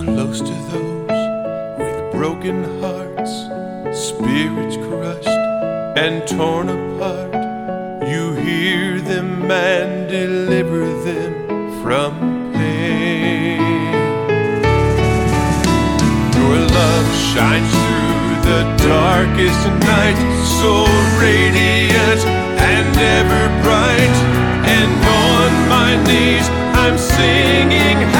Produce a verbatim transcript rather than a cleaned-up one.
close to those with broken hearts, spirits crushed and torn apart. You hear them and deliver them from pain. Your love shines through the darkest night, so radiant and ever bright. And on my knees I'm singing